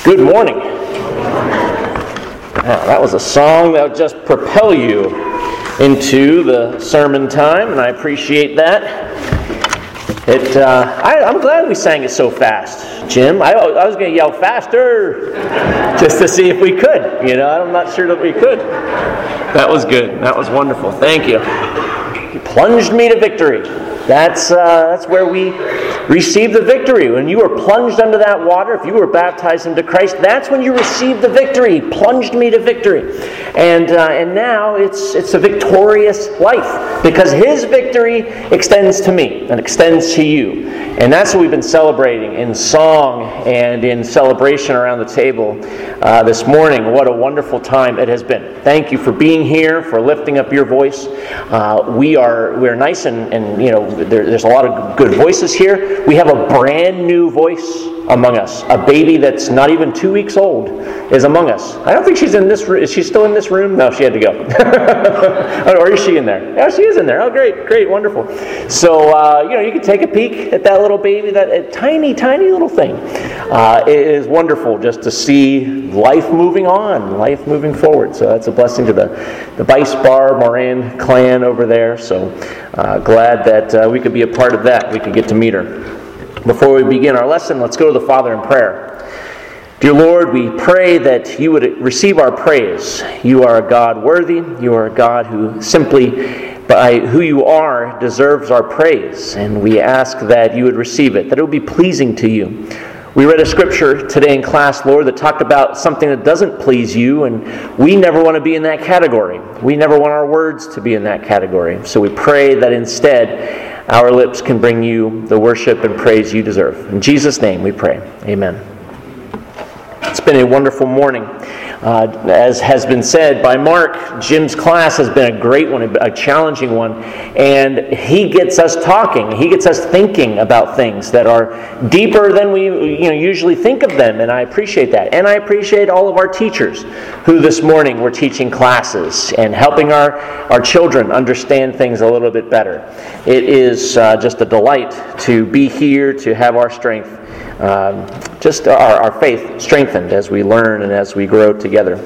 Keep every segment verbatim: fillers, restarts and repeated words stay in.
Good morning. Now, that was a song that would just propel you into the sermon time, and I appreciate that. It. Uh, I, I'm glad we sang it so fast, Jim. I, I was going to yell faster just to see if we could. You know, I'm not sure that we could. That was good. That was wonderful. Thank you. You plunged me to victory. That's uh, that's where we receive the victory. When you were plunged under that water, if you were baptized into Christ, that's when you received the victory. Plunged me to victory, and uh, and now it's it's a victorious life because His victory extends to me and extends to you, and that's what we've been celebrating in song and in celebration around the table uh, this morning. What a wonderful time it has been. Thank you for being here, for lifting up your voice. Uh, we are we are nice and and you know. There, there's a lot of good voices here. We have a brand new voice among us. A baby that's not even two weeks old is among us. I don't think she's in this room. Is she still in this room? No, she had to go. Or is she in there? Yeah, she is in there. Oh, great, great, wonderful. So, uh, you know, you can take a peek at that little baby, that uh, tiny, tiny little thing. Uh, it is wonderful just to see life moving on, life moving forward. So that's a blessing to the, the Bice Bar Moran clan over there. So uh, glad that uh, we could be a part of that. We could get to meet her. Before we begin our lesson, let's go to the Father in prayer. Dear Lord, we pray that you would receive our praise. You are a God worthy. You are a God who simply, by who you are, deserves our praise. And we ask that you would receive it, that it would be pleasing to you. We read a scripture today in class, Lord, that talked about something that doesn't please you, and we never want to be in that category. We never want our words to be in that category. So we pray that instead our lips can bring you the worship and praise you deserve. In Jesus' name we pray. Amen. It's been a wonderful morning. Uh, as has been said by Mark, Jim's class has been a great one, a challenging one, and he gets us talking. He gets us thinking about things that are deeper than we you know, usually think of them, and I appreciate that. And I appreciate all of our teachers who this morning were teaching classes and helping our, our children understand things a little bit better. It is uh, just a delight to be here, to have our strength Um, just our, our faith strengthened as we learn and as we grow together.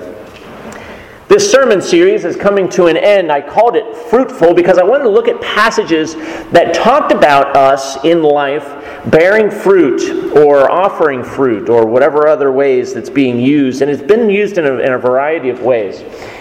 This sermon series is coming to an end. I called it Fruitful because I wanted to look at passages that talked about us in life bearing fruit or offering fruit or whatever other ways that's being used. And it's been used in a, in a variety of ways.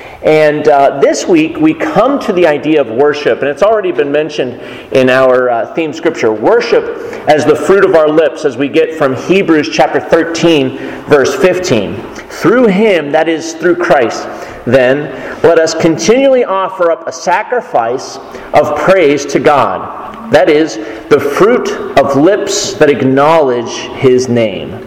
And uh, this week we come to the idea of worship, and it's already been mentioned in our uh, theme scripture. Worship as the fruit of our lips, as we get from Hebrews chapter thirteen, verse fifteen. Through Him, that is through Christ, then, let us continually offer up a sacrifice of praise to God. That is, the fruit of lips that acknowledge His name.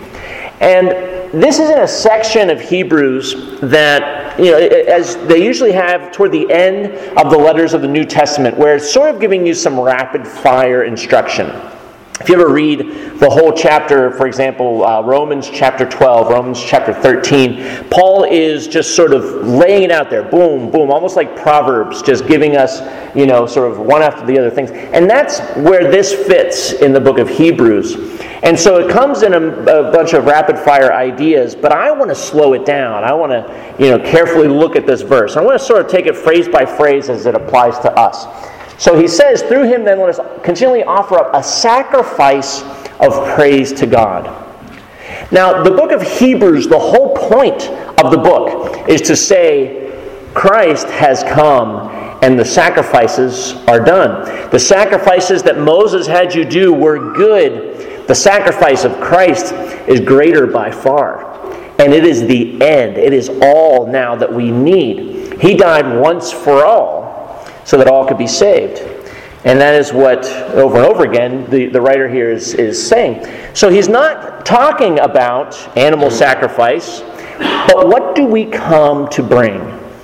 And this is in a section of Hebrews that, you know, as they usually have toward the end of the letters of the New Testament, where it's sort of giving you some rapid fire instruction. If you ever read the whole chapter, for example, uh, Romans chapter twelve, Romans chapter thirteen, Paul is just sort of laying it out there, boom, boom, almost like Proverbs, just giving us, you know, sort of one after the other things. And that's where this fits in the book of Hebrews. And so it comes in a, a bunch of rapid-fire ideas, but I want to slow it down. I want to, you know, carefully look at this verse. I want to sort of take it phrase by phrase as it applies to us. So he says, through Him then let us continually offer up a sacrifice of praise to God. Now, the book of Hebrews, the whole point of the book is to say Christ has come and the sacrifices are done. The sacrifices that Moses had you do were good. The sacrifice of Christ is greater by far. And it is the end. It is all now that we need. He died once for all so that all could be saved. And that is what, over and over again, the, the writer here is, is saying. So he's not talking about animal sacrifice, but what do we come to bring?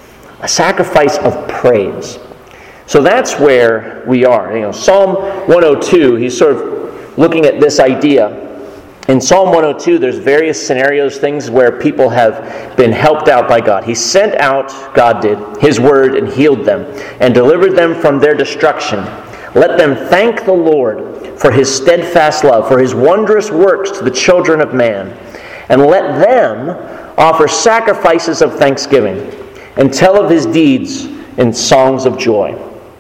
A sacrifice of praise. So that's where we are. You know, Psalm one oh two, he's sort of looking at this idea. In Psalm one oh two, there's various scenarios, things where people have been helped out by God. He sent out, God did, His word and healed them and delivered them from their destruction. Let them thank the Lord for His steadfast love, for His wondrous works to the children of man. and let them offer sacrifices of thanksgiving and tell of his deeds in songs of joy.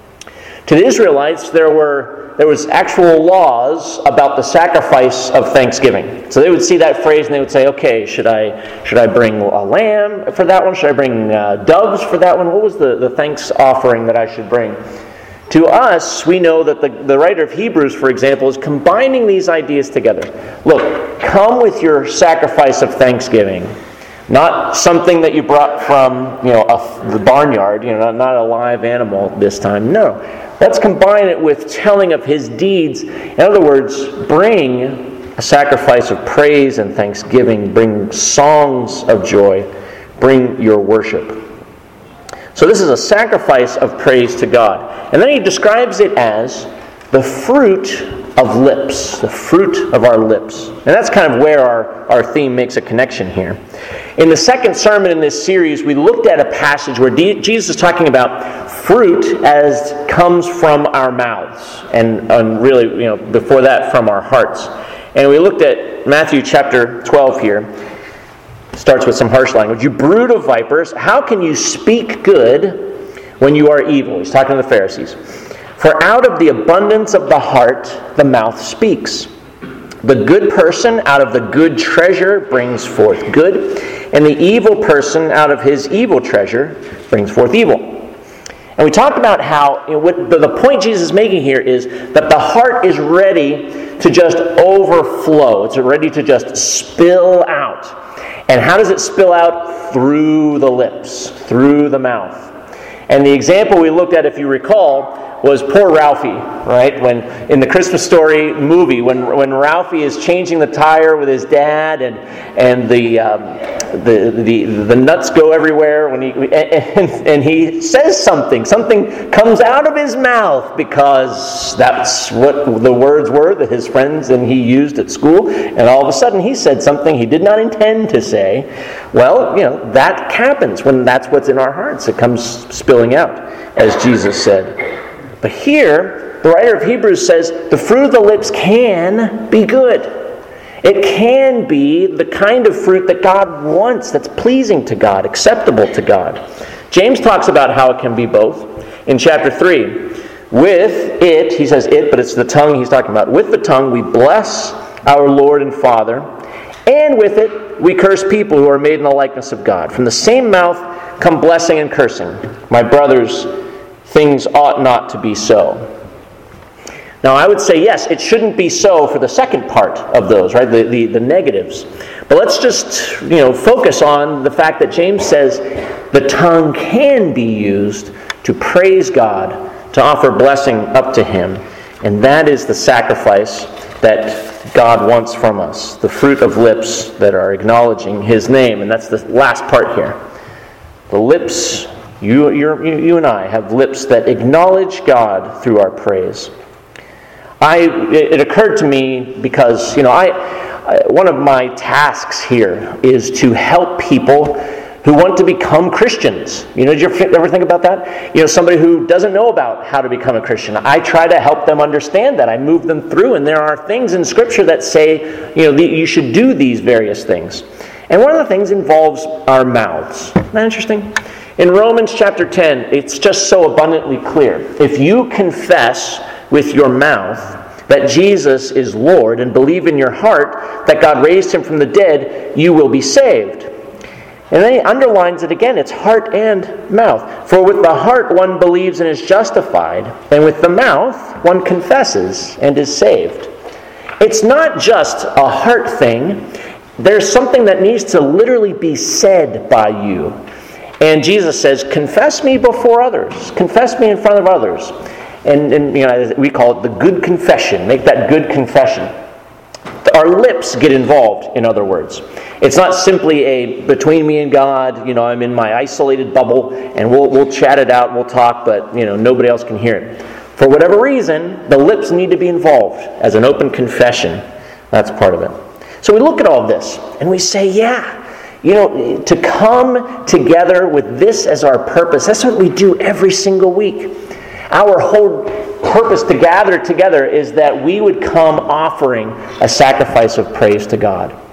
To the Israelites, there were there was actual laws about the sacrifice of thanksgiving. So they would see that phrase and they would say, okay, should I should I bring a lamb for that one? Should I bring uh, doves for that one? What was the, the thanks offering that I should bring? To us, we know that the, the writer of Hebrews, for example, is combining these ideas together. Look, come with your sacrifice of thanksgiving. Not something that you brought from, you know, a, the barnyard, you know, not, not a live animal this time. No. Let's combine it with telling of his deeds. In other words, bring a sacrifice of praise and thanksgiving. Bring songs of joy. Bring your worship. So this is a sacrifice of praise to God. And then he describes it as the fruit of lips. The fruit of our lips. And that's kind of where our, our theme makes a connection here. In the second sermon in this series, we looked at a passage where Jesus is talking about fruit as comes from our mouths. And, and really, you know, before that, from our hearts. And we looked at Matthew chapter twelve here. Starts with some harsh language. You brood of vipers, how can you speak good when you are evil? He's talking to the Pharisees. For out of the abundance of the heart, the mouth speaks. The good person out of the good treasure brings forth good, and the evil person out of his evil treasure brings forth evil. And we talked about how, you know, what the, the point Jesus is making here is that the heart is ready to just overflow. It's ready to just spill out. And how does it spill out? Through the lips, through the mouth. And the example we looked at, if you recall, was poor Ralphie, right? When in the Christmas Story movie, when when Ralphie is changing the tire with his dad, and and the um, the the the nuts go everywhere. When he and, and he says something, something comes out of his mouth because that's what the words were that his friends and he used at school. And all of a sudden, he said something he did not intend to say. Well, you know that happens when that's what's in our hearts. It comes spilling out, as Jesus said. But here, the writer of Hebrews says the fruit of the lips can be good. It can be the kind of fruit that God wants, that's pleasing to God, acceptable to God. James talks about how it can be both. In chapter three, with it, he says it, but it's the tongue he's talking about. With the tongue we bless our Lord and Father, and with it we curse people who are made in the likeness of God. From the same mouth come blessing and cursing. My brothers, things ought not to be so. Now, I would say, yes, it shouldn't be so for the second part of those, right? The, the, the negatives. But let's just, you know, focus on the fact that James says the tongue can be used to praise God, to offer blessing up to Him. And that is the sacrifice that God wants from us. The fruit of lips that are acknowledging His name. And that's the last part here. The lips... You, you're, you and I have lips that acknowledge God through our praise. I, it occurred to me because, you know, I, I one of my tasks here is to help people who want to become Christians. You know, did you ever think about that? You know, somebody who doesn't know about how to become a Christian. I try to help them understand that. I move them through, and there are things in Scripture that say, you know, you should do these various things. And one of the things involves our mouths. Isn't that interesting? In Romans chapter ten, it's just so abundantly clear. If you confess with your mouth that Jesus is Lord and believe in your heart that God raised Him from the dead, you will be saved. And then he underlines it again. It's heart and mouth. For with the heart one believes and is justified, and with the mouth one confesses and is saved. It's not just a heart thing. There's something that needs to literally be said by you. And Jesus says, confess me before others. Confess me in front of others. And, and you know, we call it the good confession. Make that good confession. Our lips get involved, in other words. It's not simply a between me and God, you know, I'm in my isolated bubble and we'll we'll chat it out, we'll talk, but you know, nobody else can hear it. For whatever reason, the lips need to be involved as an open confession. That's part of it. So we look at all this and we say, yeah, you know, to come together with this as our purpose, that's what we do every single week. Our whole purpose to gather together is that we would come offering a sacrifice of praise to God.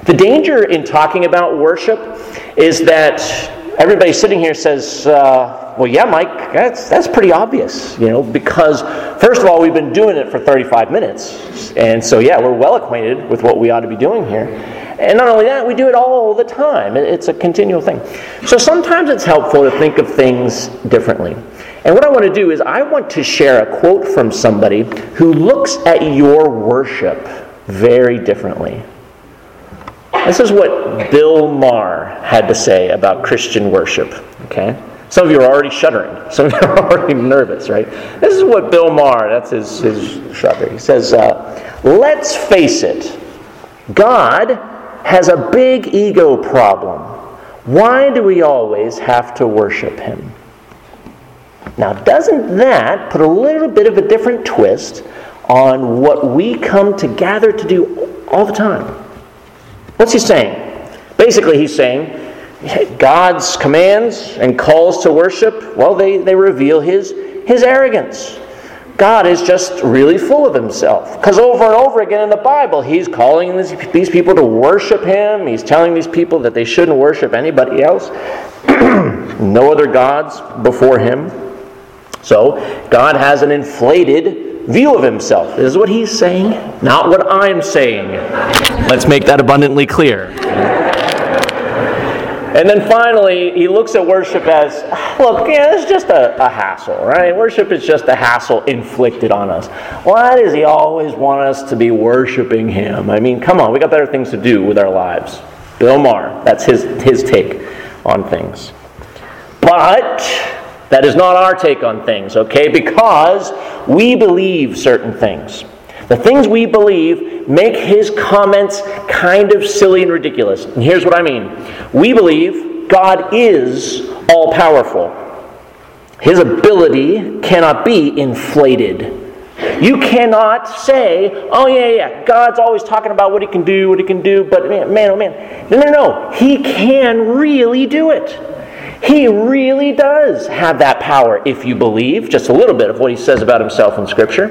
The danger in talking about worship is that everybody sitting here says, uh, well, yeah, Mike, that's that's pretty obvious, you know, because first of all, we've been doing it for thirty-five minutes. And so, yeah, we're well acquainted with what we ought to be doing here. And not only that, we do it all the time. It's a continual thing. So sometimes it's helpful to think of things differently. And what I want to do is I want to share a quote from somebody who looks at your worship very differently. This is what Bill Maher had to say about Christian worship. Okay? Some of you are already shuddering. Some of you are already nervous, right? This is what Bill Maher, that's his, his shudder. He says, uh, let's face it, God has a big ego problem. Why do we always have to worship Him? Now, doesn't that put a little bit of a different twist on what we come to gather to do all the time? What's he saying? Basically, he's saying God's commands and calls to worship, well, they, they reveal his, his arrogance. God is just really full of himself. Because over and over again in the Bible, he's calling these, these people to worship him. He's telling these people that they shouldn't worship anybody else. No other gods before him. So, God has an inflated view of himself. This is what he's saying, not what I'm saying. Let's make that abundantly clear. And then finally, he looks at worship as, look, yeah, it's just a, a hassle, right? Worship is just a hassle inflicted on us. Why does he always want us to be worshiping him? I mean, come on, we got better things to do with our lives. Bill Maher, that's his, his take on things. But that is not our take on things, okay? Because we believe certain things. The things we believe make his comments kind of silly and ridiculous. And here's what I mean. We believe God is all-powerful. His ability cannot be inflated. You cannot say, oh yeah, yeah, God's always talking about what he can do, what he can do, but man, man, oh man. No, no, no. He can really do it. He really does have that power if you believe just a little bit of what he says about himself in Scripture.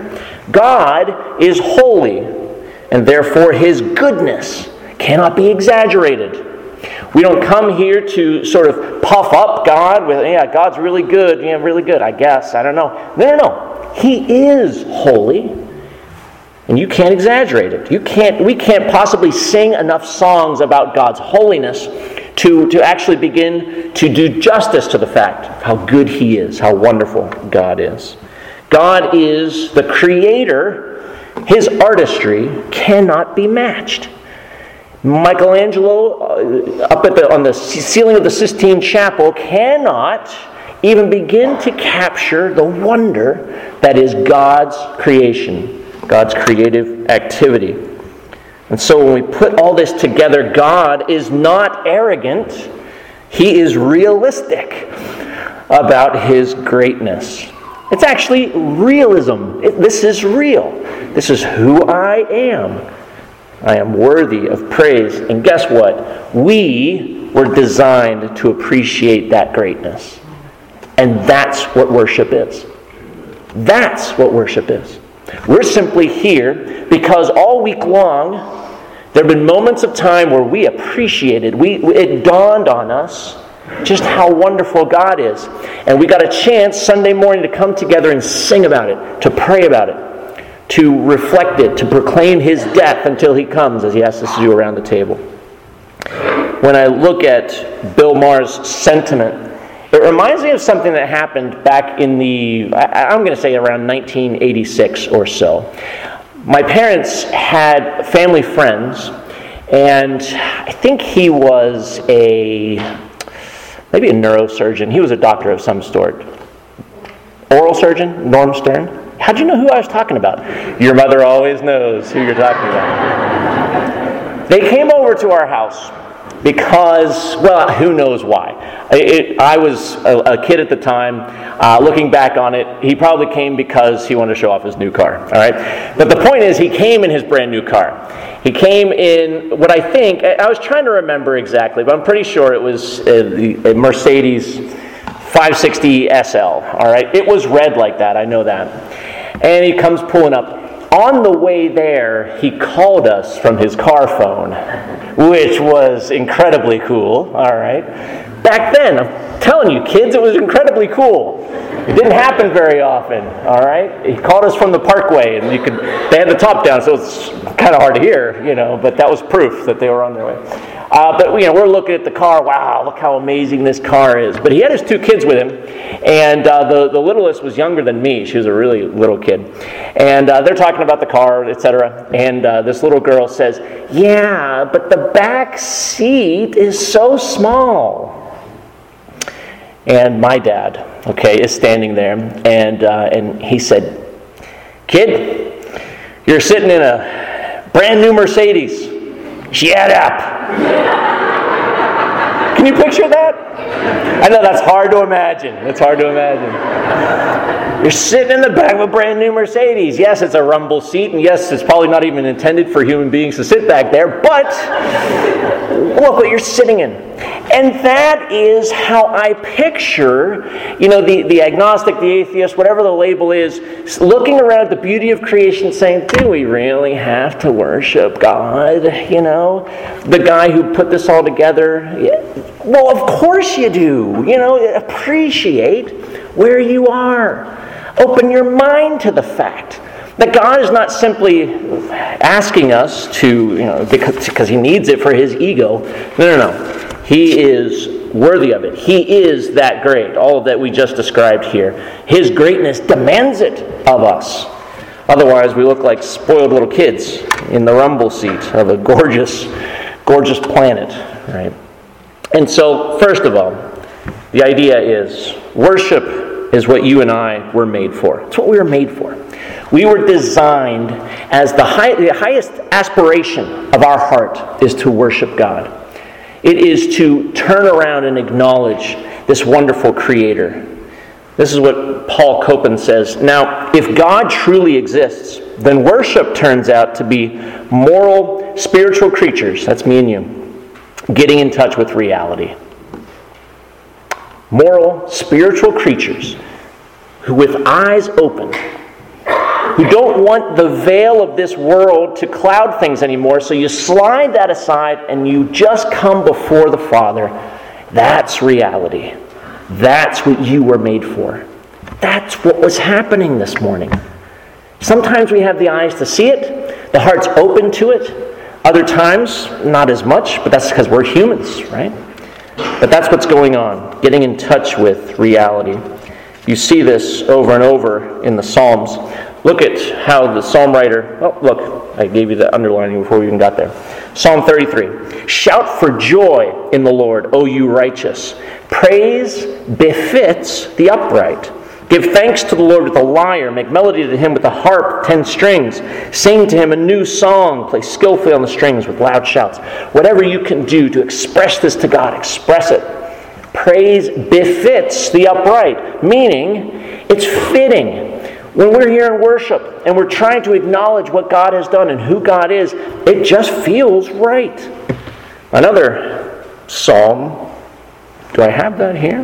God is holy, and therefore his goodness cannot be exaggerated. We don't come here to sort of puff up God with, yeah, God's really good, yeah, really good, I guess, I don't know. No, no, no. He is holy, and you can't exaggerate it. You can't. We can't possibly sing enough songs about God's holiness To, to actually begin to do justice to the fact of how good he is, how wonderful God is. God is the creator. His artistry cannot be matched. Michelangelo, uh, up at the, on the ceiling of the Sistine Chapel, cannot even begin to capture the wonder that is God's creation, God's creative activity. And so when we put all this together, God is not arrogant. He is realistic about his greatness. It's actually realism. It, this is real. This is who I am. I am worthy of praise. And guess what? We were designed to appreciate that greatness. And that's what worship is. That's what worship is. We're simply here because all week long, there have been moments of time where we appreciated, we, it dawned on us just how wonderful God is. And we got a chance Sunday morning to come together and sing about it, to pray about it, to reflect it, to proclaim his death until he comes, as he asks us to do around the table. When I look at Bill Maher's sentiment, it reminds me of something that happened back in the, I'm going to say around nineteen eighty-six or so. My parents had family friends, and I think he was a, maybe a neurosurgeon. He was a doctor of some sort. Oral surgeon, Norm Stern. How'd you know who I was talking about? Your mother always knows who you're talking about. They came over to our house because, well, who knows why. It, I was a, a kid at the time. Uh, looking back on it, he probably came because he wanted to show off his new car. All right, but the point is, he came in his brand new car. He came in what I think, I was trying to remember exactly, but I'm pretty sure it was a, a Mercedes five sixty S L. All right, it was red like that. I know that. And he comes pulling up. On the way there, he called us from his car phone. which was incredibly cool, all right? Back then, I'm telling you, kids, it was incredibly cool. It didn't happen very often, all right? He called us from the parkway, and you could, they had the top down, so it's kind of hard to hear, you know, but that was proof that they were on their way. Uh, but, you know, we're looking at the car. Wow, look how amazing this car is. But he had his two kids with him, and uh, the, the littlest was younger than me. She was a really little kid. And uh, they're talking about the car, et cetera. And uh, this little girl says, yeah, but the back seat is so small. And my dad, okay, is standing there, and uh, and he said, kid, you're sitting in a brand new Mercedes. Shut up. Can you picture that? I know that's hard to imagine. It's hard to imagine. You're sitting in the back of a brand new Mercedes. Yes, it's a rumble seat, and yes, it's probably not even intended for human beings to sit back there, but look what you're sitting in. And that is how I picture, you know, the, the agnostic, the atheist, whatever the label is, looking around at the beauty of creation saying, do we really have to worship God? You know, the guy who put this all together? Yeah. Well, of course you do. You know, appreciate where you are. Open your mind to the fact that God is not simply asking us to, you know, because, because He needs it for His ego. No, no, no. He is worthy of it. He is that great. All of that we just described here. His greatness demands it of us. Otherwise, we look like spoiled little kids in the rumble seat of a gorgeous, gorgeous planet, right? And so, first of all, the idea is worship is what you and I were made for. It's what we were made for. We were designed as the, high, the highest aspiration of our heart is to worship God. It is to turn around and acknowledge this wonderful Creator. This is what Paul Copan says. Now, if God truly exists, then worship turns out to be moral, spiritual creatures, that's me and you, getting in touch with reality. Moral, spiritual creatures who with eyes open, who don't want the veil of this world to cloud things anymore, so you slide that aside and you just come before the Father. That's reality. That's what you were made for. That's what was happening this morning. Sometimes we have the eyes to see it, the heart's open to it. Other times, not as much, but that's because we're humans, right? But that's what's going on, getting in touch with reality. You see this over and over in the Psalms. Look at how the psalm writer, oh, look, I gave you the underlining before we even got there. Psalm thirty-three. Shout for joy in the Lord, O you righteous. Praise befits the upright. Give thanks to the Lord with a lyre. Make melody to Him with a harp, ten strings. Sing to Him a new song. Play skillfully on the strings with loud shouts. Whatever you can do to express this to God, express it. Praise befits the upright, meaning it's fitting. When we're here in worship and we're trying to acknowledge what God has done and who God is, it just feels right. Another psalm. Do I have that here?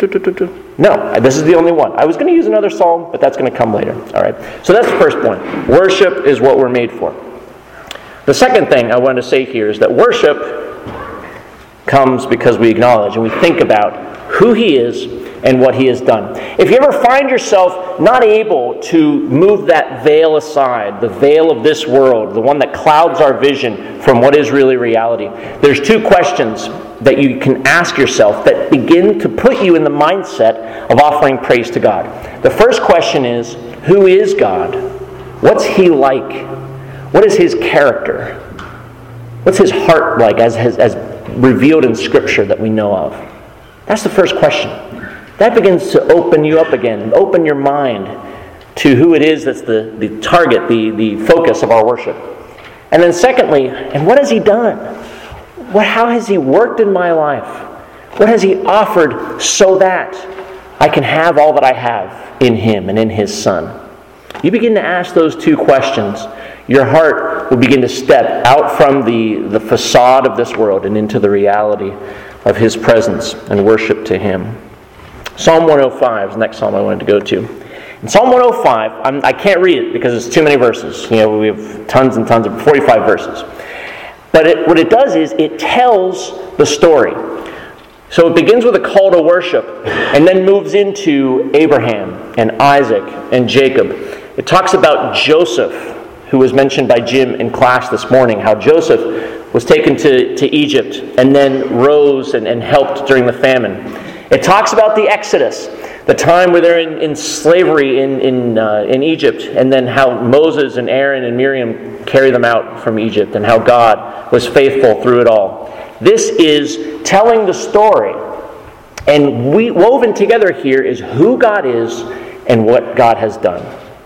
No, this is the only one. I was going to use another psalm, but that's going to come later. All right. So that's the first point. Worship is what we're made for. The second thing I want to say here is that worship comes because we acknowledge and we think about who He is and what He has done. If you ever find yourself not able to move that veil aside, the veil of this world, the one that clouds our vision from what is really reality, there's two questions that you can ask yourself that begin to put you in the mindset of offering praise to God. The first question is, who is God? What's He like? What is His character? What's His heart like as, as, as revealed in Scripture that we know of? That's the first question. That begins to open you up again, open your mind to who it is that's the, the target, the, the focus of our worship. And then secondly, and what has He done? What, how has He worked in my life? What has He offered so that I can have all that I have in Him and in His Son? You begin to ask those two questions, your heart will begin to step out from the, the facade of this world and into the reality of His presence and worship to Him. Psalm one oh five is the next psalm I wanted to go to. In Psalm one oh five, I'm, I can't read it because it's too many verses. You know, we have tons and tons of forty-five verses. But it, what it does is it tells the story. So it begins with a call to worship and then moves into Abraham and Isaac and Jacob. It talks about Joseph, who was mentioned by Jim in class this morning, how Joseph was taken to, to Egypt and then rose and, and helped during the famine. It talks about the Exodus, the time where they're in, in slavery in, in, uh, in Egypt, and then how Moses and Aaron and Miriam carry them out from Egypt and how God was faithful through it all. This is telling the story. And we woven together here is who God is and what God has done.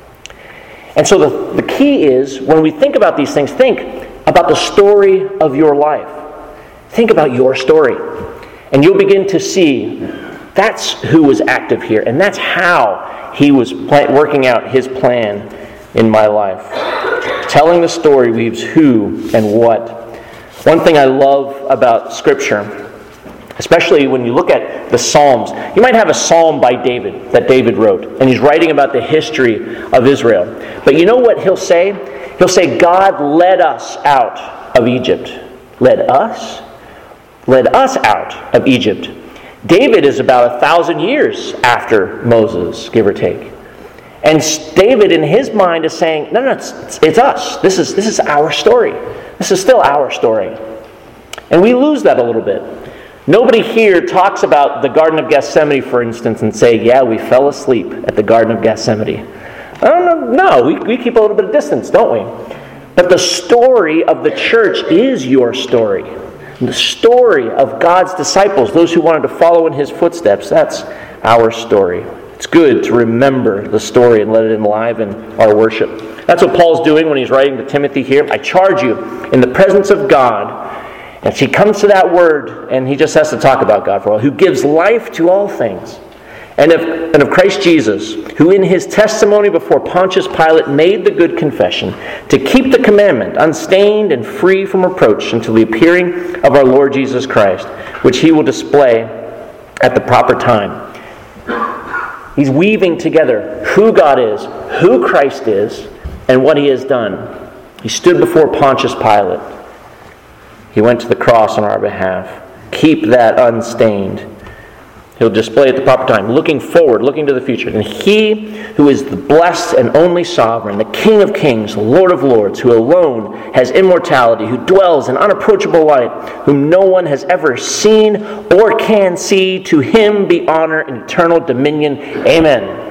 And so the, the key is, when we think about these things, think about the story of your life. Think about your story. And you'll begin to see that's who was active here. And that's how he was pl- working out his plan in my life. Telling the story weaves who and what. One thing I love about Scripture, especially when you look at the Psalms, you might have a psalm by David that David wrote, and he's writing about the history of Israel. But you know what he'll say? He'll say, God led us out of Egypt. Led us? Led us out of Egypt. David is about a thousand years after Moses, give or take. And David, in his mind, is saying, no, no, it's, it's us. This is, this is our story. This is still our story. And we lose that a little bit. Nobody here talks about the Garden of Gethsemane, for instance, and say, yeah, we fell asleep at the Garden of Gethsemane. I don't know. No, we, we keep a little bit of distance, don't we? But the story of the church is your story. And the story of God's disciples, those who wanted to follow in his footsteps, that's our story. It's good to remember the story and let it enliven our worship. That's what Paul's doing when he's writing to Timothy here. I charge you in the presence of God. And he comes to that word, and he just has to talk about God for a while, who gives life to all things. And of, and of Christ Jesus, who in his testimony before Pontius Pilate made the good confession to keep the commandment unstained and free from reproach until the appearing of our Lord Jesus Christ, which he will display at the proper time. He's weaving together who God is, who Christ is, and what he has done. He stood before Pontius Pilate. He went to the cross on our behalf. Keep that unstained. He'll display at the proper time, looking forward, looking to the future. And he who is the blessed and only sovereign, the King of kings, Lord of lords, who alone has immortality, who dwells in unapproachable light, whom no one has ever seen or can see, to him be honor and eternal dominion. Amen.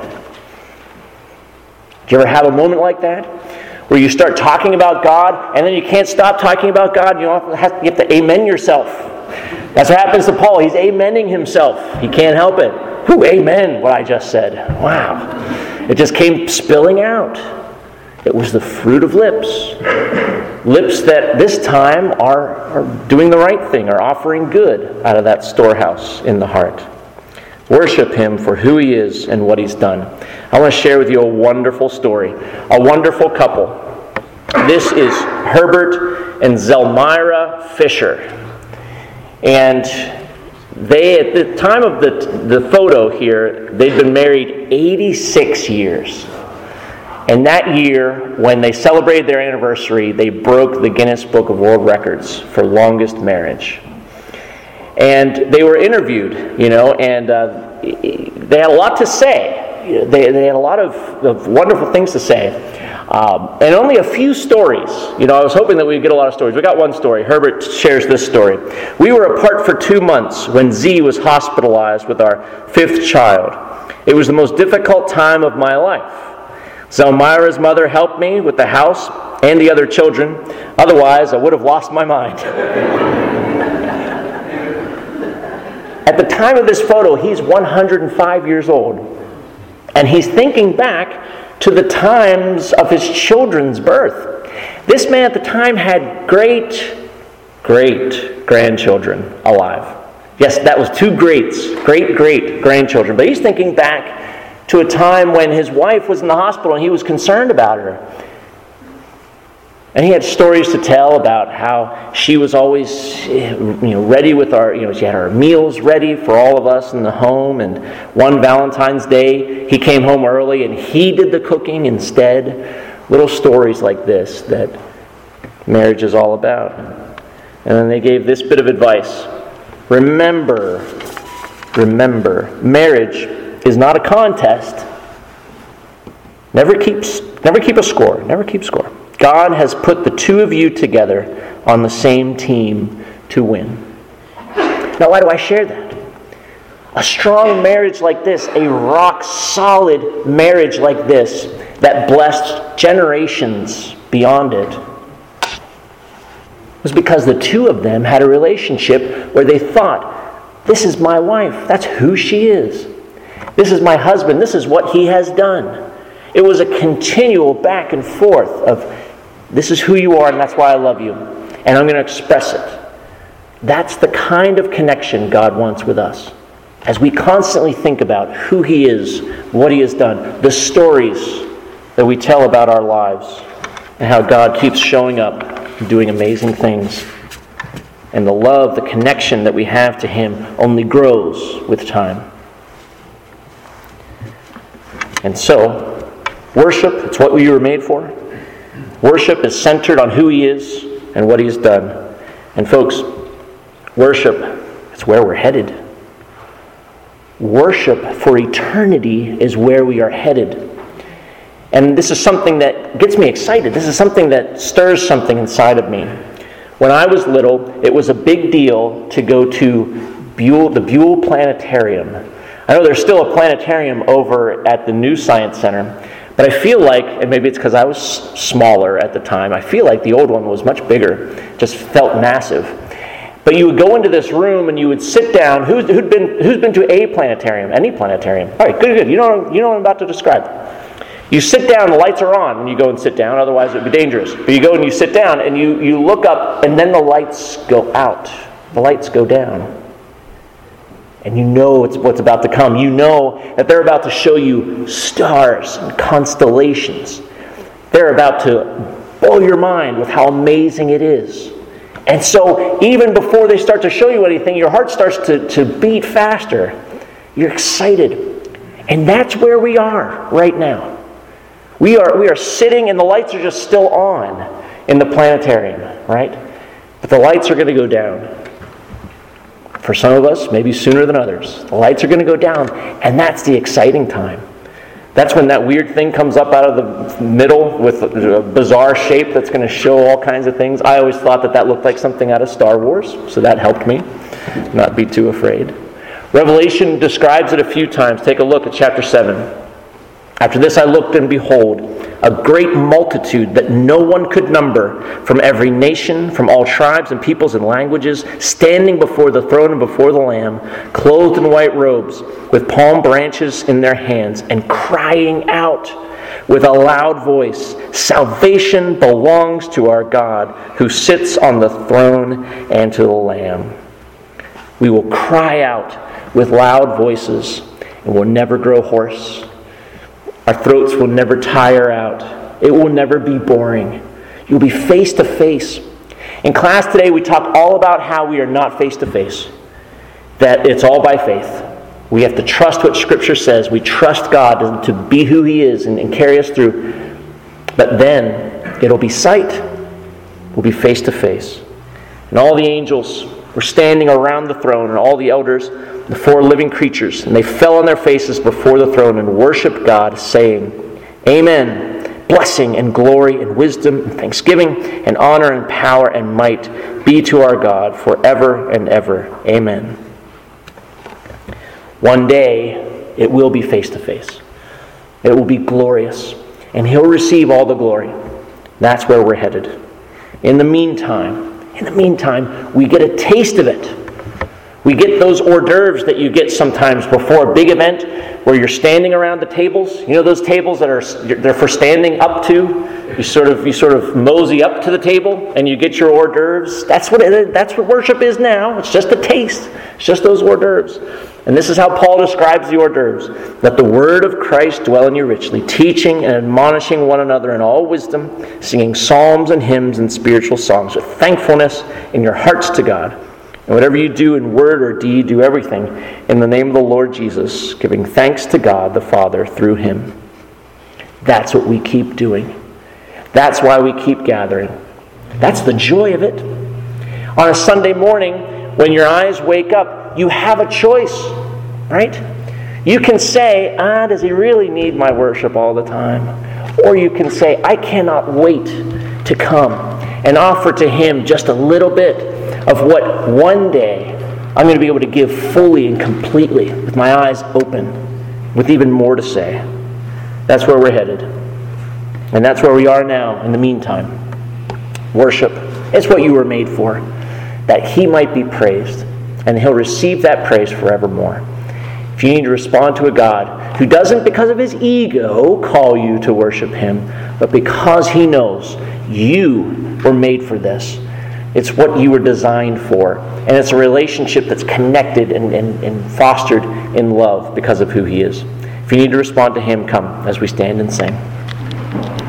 Do you ever have a moment like that? Where you start talking about God, and then you can't stop talking about God. You have to, you have to amen yourself. That's what happens to Paul. He's amening himself. He can't help it. Whew, amen, what I just said. Wow. It just came spilling out. It was the fruit of lips. Lips that this time are, are doing the right thing, are offering good out of that storehouse in the heart. Worship him for who he is and what he's done. I want to share with you a wonderful story. A wonderful couple. This is Herbert and Zelmira Fisher. And they, at the time of the, the photo here, they'd been married eighty-six years. And that year, when they celebrated their anniversary, they broke the Guinness Book of World Records for longest marriage. And they were interviewed, you know, and uh, they had a lot to say. They, they had a lot of, of wonderful things to say. Um, and only a few stories. You know, I was hoping that we'd get a lot of stories. We got one story. Herbert shares this story. We were apart for two months when Z was hospitalized with our fifth child. It was the most difficult time of my life. Zelmira's mother helped me with the house and the other children. Otherwise, I would have lost my mind. At the time of this photo, he's one hundred five years old. And he's thinking back to the times of his children's birth. This man at the time had great, great grandchildren alive. Yes, that was two greats, great, great grandchildren. But he's thinking back to a time when his wife was in the hospital and he was concerned about her. And he had stories to tell about how she was always, you know, ready with our, you know, she had our meals ready for all of us in the home. And one Valentine's Day, he came home early and he did the cooking instead. Little stories like this that marriage is all about. And then they gave this bit of advice. Remember, remember, marriage is not a contest. Never keeps, never keep a score. Never keep score. God has put the two of you together on the same team to win. Now, why do I share that? A strong marriage like this, a rock-solid marriage like this, that blessed generations beyond it, was because the two of them had a relationship where they thought, this is my wife, that's who she is. This is my husband, this is what he has done. It was a continual back and forth of, this is who you are and that's why I love you. And I'm going to express it. That's the kind of connection God wants with us. As we constantly think about who He is, what He has done, the stories that we tell about our lives, and how God keeps showing up and doing amazing things. And the love, the connection that we have to Him only grows with time. And so, worship, it's what we were made for. Worship is centered on who He is and what He has done. And folks, worship, it's where we're headed. Worship for eternity is where we are headed. And this is something that gets me excited. This is something that stirs something inside of me. When I was little, it was a big deal to go to Buell, the Buell Planetarium. I know there's still a planetarium over at the New Science Center, but I feel like, and maybe it's because I was smaller at the time, I feel like the old one was much bigger, just felt massive. But you would go into this room and you would sit down. Who's, who'd been who's been to a planetarium? Any planetarium? All right, good, good. You know, you know what I'm about to describe. You sit down, the lights are on, and you go and sit down. Otherwise, it would be dangerous. But you go and you sit down, and you, you look up, and then the lights go out. The lights go down. And you know it's what's about to come. You know that they're about to show you stars and constellations. They're about to blow your mind with how amazing it is. And so, even before they start to show you anything, your heart starts to, to beat faster. You're excited. And that's where we are right now. We are we are sitting and the lights are just still on in the planetarium, right? But the lights are going to go down. For some of us, maybe sooner than others. The lights are going to go down, and that's the exciting time. That's when that weird thing comes up out of the middle with a bizarre shape that's going to show all kinds of things. I always thought that that looked like something out of Star Wars, so that helped me not be too afraid. Revelation describes it a few times. Take a look at chapter seven. After this I looked, and behold, a great multitude that no one could number, from every nation, from all tribes and peoples and languages, standing before the throne and before the Lamb, clothed in white robes, with palm branches in their hands, and crying out with a loud voice, "Salvation belongs to our God, who sits on the throne, and to the Lamb." We will cry out with loud voices, and will never grow hoarse. Our throats will never tire out. It will never be boring. You'll be face to face. In class today, we talked all about how we are not face to face. That it's all by faith. We have to trust what Scripture says. We trust God to be who He is and, and carry us through. But then, it'll be sight. We'll be face to face. And all the angels were standing around the throne, and all the elders, the four living creatures, and they fell on their faces before the throne and worshiped God, saying, "Amen. Blessing and glory and wisdom and thanksgiving and honor and power and might be to our God forever and ever. Amen." One day, it will be face to face. It will be glorious, and He'll receive all the glory. That's where we're headed. In the meantime, in the meantime, we get a taste of it. We get those hors d'oeuvres that you get sometimes before a big event where you're standing around the tables. You know those tables that are they're for standing up to? You sort of you sort of mosey up to the table and you get your hors d'oeuvres. That's what it, that's what worship is now. It's just a taste. It's just those hors d'oeuvres. And this is how Paul describes the hors d'oeuvres. "Let the word of Christ dwell in you richly, teaching and admonishing one another in all wisdom, singing psalms and hymns and spiritual songs with thankfulness in your hearts to God. And whatever you do in word or deed, do everything in the name of the Lord Jesus, giving thanks to God the Father through Him." That's what we keep doing. That's why we keep gathering. That's the joy of it. On a Sunday morning, when your eyes wake up, you have a choice, right? You can say, ah, does he really need my worship all the time? Or you can say, I cannot wait to come and offer to him just a little bit of what one day I'm going to be able to give fully and completely with my eyes open, with even more to say. That's where we're headed. And that's where we are now in the meantime. Worship. It's what you were made for. That he might be praised. And he'll receive that praise forevermore. If you need to respond to a God who doesn't, because of his ego, call you to worship him, but because he knows you were made for this. It's what you were designed for. And it's a relationship that's connected and, and, and fostered in love because of who he is. If you need to respond to him, come as we stand and sing.